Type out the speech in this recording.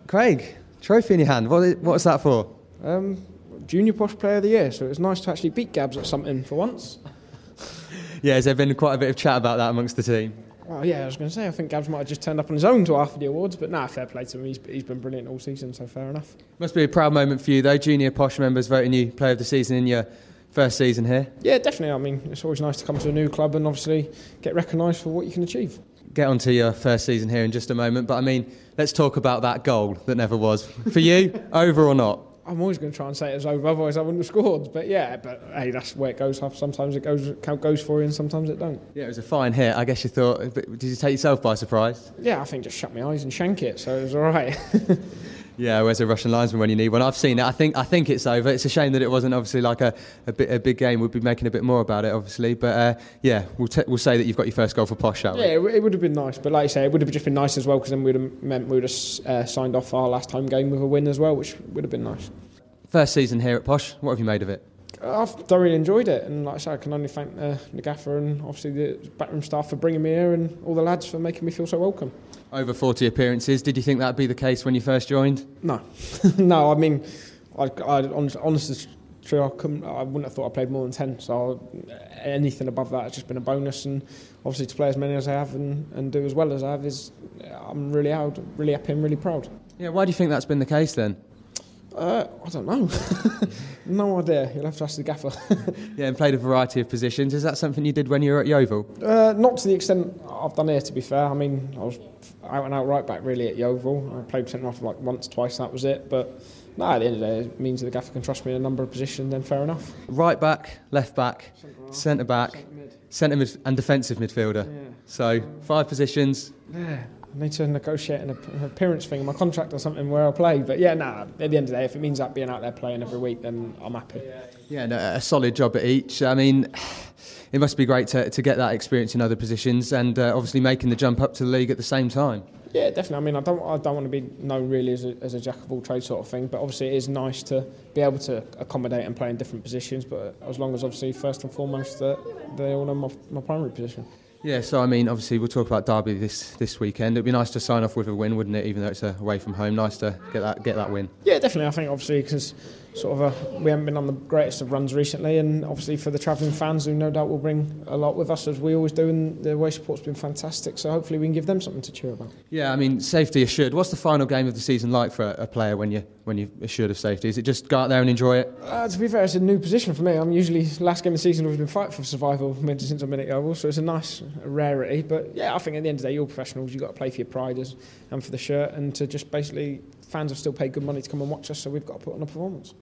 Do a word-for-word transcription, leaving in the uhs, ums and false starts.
Craig, trophy in your hand. What is, what's that for? Um, Junior Posh Player of the Year, so it's nice to actually beat Gabs at something for once. Yeah, has there been quite a bit of chat about that amongst the team? Well, yeah, I was going to say, I think Gabs might have just turned up on his own to half of the awards, but nah, fair play to him. He's, he's been brilliant all season, so fair enough. Must be a proud moment for you, though. Junior Posh members voting you Player of the Season in your first season here. Yeah, definitely. I mean, it's always nice to come to a new club and obviously get recognised for what you can achieve. Get on to your first season here in just a moment, but I mean, let's talk about that goal that never was. For you, over or not? I'm always going to try and say it as over, otherwise I wouldn't have scored. But yeah, but hey, that's where it goes. Sometimes it goes goes for you and sometimes it don't. Yeah, it was a fine hit. I guess you thought, did you take yourself by surprise? Yeah, I think just shut my eyes and shank it, so it was all right. Yeah, where's a Russian linesman when you need one? I've seen it. I think I think it's over. It's a shame that it wasn't obviously like a, a, bit, a big game. We'll be making a bit more about it, obviously. But uh, yeah, we'll t- we'll say that you've got your first goal for Posh, shall we? Yeah, it, it would have been nice. But like you say, it would have just been nice as well, because then we would have meant we would have uh, signed off our last home game with a win as well, which would have been nice. First season here at Posh. What have you made of it? I've thoroughly enjoyed it, and like I say, I can only thank uh, the gaffer and obviously the backroom staff for bringing me here, and all the lads for making me feel so welcome. Over forty appearances. Did you think that'd be the case when you first joined? No, no. I mean, I, I honest, honestly, true. I couldn't. I wouldn't have thought I played more than ten. So anything above that has just been a bonus, and obviously to play as many as I have and, and do as well as I have is, I'm really out, really happy and really proud. Yeah. Why do you think that's been the case then? Uh, I don't know. No idea. You'll have to ask the gaffer. Yeah, and played a variety of positions. Is that something you did when you were at Yeovil? Uh, not to the extent I've done here, to be fair. I mean, I was out and out right back really at Yeovil. I played centre half like once, twice, that was it. But no, at the end of the day, it means that the gaffer can trust me in a number of positions, then fair enough. Right back, left back, centre back, centre mid and defensive midfielder. Yeah. So five positions. Yeah. I need to negotiate an, an appearance thing in my contract or something where I play. But yeah, nah, at the end of the day, if it means that being out there playing every week, then I'm happy. Yeah, no, a solid job at each. I mean, it must be great to, to get that experience in other positions and uh, obviously making the jump up to the league at the same time. Yeah, definitely. I mean, I don't, I don't want to be known really as a, as a jack of all trades sort of thing, but obviously it is nice to be able to accommodate and play in different positions. But as long as obviously first and foremost that they all know my, my primary position. Yeah, so I mean, obviously we'll talk about Derby this, this weekend. It'd be nice to sign off with a win, wouldn't it? Even though it's away from home, nice to get that get that win. Yeah, definitely. I think obviously because sort of a, we haven't been on the greatest of runs recently, and obviously for the travelling fans who no doubt will bring a lot with us as we always do, and the away support's been fantastic. So hopefully we can give them something to cheer about. Yeah, I mean, safety assured. What's the final game of the season like for a, a player when you when you're assured of safety? Is it just go out there and enjoy it? Uh, to be fair, it's a new position for me. I'm usually last game of the season we've been fighting for survival since I've been at Yeovil, so it's a nice rarity. But yeah, I think at the end of the day, you're professionals. You've got to play for your pride and for the shirt, and to just basically fans have still paid good money to come and watch us, so we've got to put on a performance.